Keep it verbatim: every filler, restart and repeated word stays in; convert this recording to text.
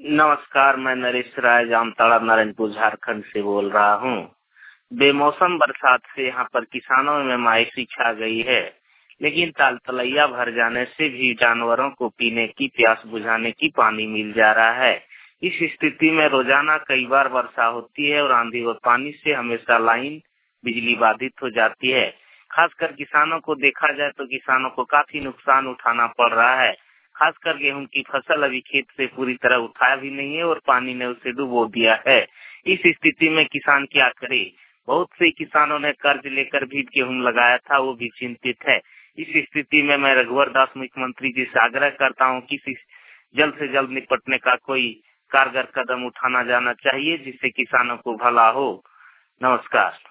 नमस्कार, मैं नरेश राय जामताड़ा नारायणपुर झारखंड से बोल रहा हूँ। बेमौसम बरसात से यहाँ पर किसानों में मायूसी छा गई है, लेकिन ताल तलैया भर जाने से भी जानवरों को पीने की प्यास बुझाने की पानी मिल जा रहा है। इस स्थिति में रोजाना कई बार वर्षा होती है और आंधी और पानी से हमेशा लाइन बिजली बाधित हो जाती है। खासकर किसानों को देखा जाए तो किसानों को काफी नुकसान उठाना पड़ रहा है। खासकर गेहूं की फसल अभी खेत से पूरी तरह उठाया भी नहीं है और पानी ने उसे डुबो दिया है। इस स्थिति में किसान क्या करे? बहुत से किसानों ने कर्ज लेकर भी गेहूं लगाया था, वो भी चिंतित है। इस स्थिति में मैं रघुवर दास मुख्यमंत्री जी से आग्रह करता हूं कि जल्द से जल्द निपटने का कोई कारगर कदम उठाना जाना चाहिए, जिससे किसानों को भला हो। नमस्कार।